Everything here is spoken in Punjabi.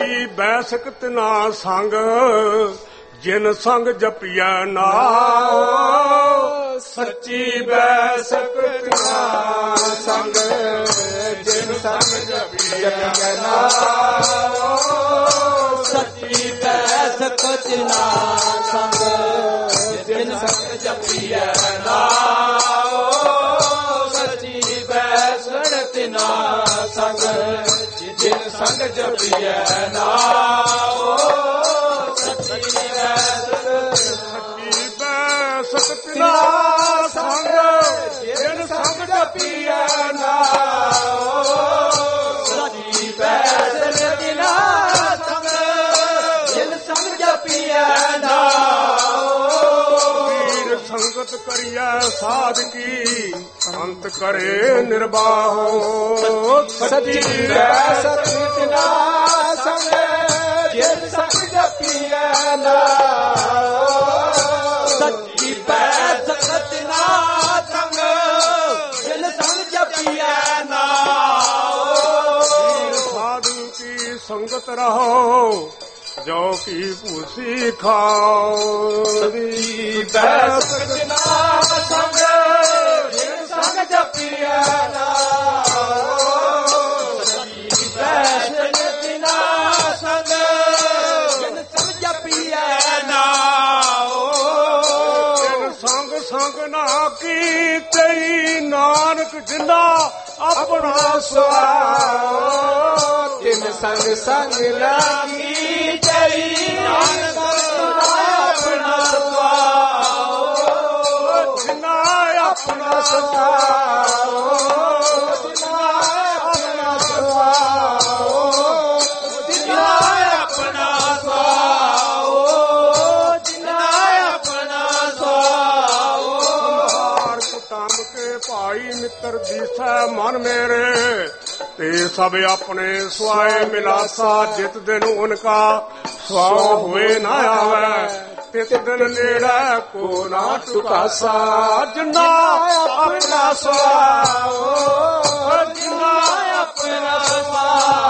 ਸੱਚੀ ਬੈਸਕ ਤਿਨਾ ਸੰਗ ਜਿਨ ਸੰਗ ਜਪੀਐ ਨਾਮ। ਸੱਚੀ ਬੈਸਕ ਤਿਨਾ ਸੰਗ ਜਿਨ ਸੰਗ ਜਪੀਐ ਨਾਮ। ਸੱਚੀ ਬੈਸਕ ਤਿਨਾ ਸੰਗ ਜਿਨ ਸੰਗ ਜਪੀਐ ਨਾਮ। ਸੱਚੀ ਬੈਸਕ ਤਿਨਾ ਸੰਗ ਜਿਨ ਸੰਗ ਜਪੀਐ ਨਾਮ। ਸੱਚੀ ਬੈਸਕ ਤਿਨਾ ਸੰਗ ਜਿਨ ਸੰਗ ਜਪੀਐ ਨਾਮ। ਸੱਚੀ ਬੈਸਕ ਤਿਨਾ ਸੰਗ ਜਿਨ ਸੰਗ ਜਪੀਐ ਨਾਮ। ਵੀਰ ਸੰਗਤ ਕਰੀਐ ਸਾਧਕੀ ਅੰਤ ਕਰੇ ਨਿਰਵਾਹੋ। ਸੱਚੀ ਬੈਸਕ ਤਿਨਾ ਸੰਗ ਜਿਨ ਸੰਗ ਜਪੀਐ ਨਾਮ। ਸੱਚੀ ਬੈਸਕ ਤਿਨਾ ਸੰਗ ਜਿਨ ਸੰਗ ਜਪੀਐ ਨਾਮ। ਸਾਧੂ ਕੀ ਸੰਗਤ ਰਹੋ ਜੋ ਕੀ ਭੂਸੀ ਖਾਓ। ਸੱਚੀ ਬੈਸਕ ਤਿਨਾ ਸੰਗ ਜਿਨ ਸੰਗ ਜਪੀਐ ਨਾਮ। ਸੱਚੀ ਬੈਸਕ ਤਿਨਾ ਸੰਗ ਜਿਨ ਸੰਗ ਜਪੀਐ ਨਾਮ। ਸੰਗ ਸੰਗ ਨਾ ਕੀਤੇ ਨਾਨਕ ਜਿੰਦਾ ਆਪਣਾ ਸੁਆਰ। ਤਿਨ ਸੰਗ ਸੰਗ ਲਾਗੀ ਚਈ ਨਾਨਕ ਆਪਣਾ ਸੁਆਰ। ਜਿੰਨਾ ਆਪਣਾ ਸੁਆਰ। ਜਿਨਾ ਆਪਣਾ ਸੁਆਰ। ਜਿਨਾ ਆਪਣਾ ਸੁਆਰ। ਜਿਨਾ ਆਪਣਾ ਸੁਆਰ। ਕੁਟੰਬ ਕੇ ਭਾਈ ਮਿੱਤਰ ਦੀਸੈ ਮਨ ਮੇਰੇ ਤੇ ਸਭ ਆਪਣੇ ਸੁਆਏ ਮਿਲਾਸਾ। ਜਿਤ ਦਿਨ ਉਨਕਾ ਸੁਆਹ ਹੋਏ ਨਾ ਆਵੈ ਤਿਤ ਦਿਨ ਨੇੜੇ ਕੋ ਨਾ ਟੁਕਾਸਾ। ਜਿੰਨਾ ਆਪਣਾ ਸੁਆਹ। ਜਿਨਾ ਆਪਣਾ ਸੁਆਰ।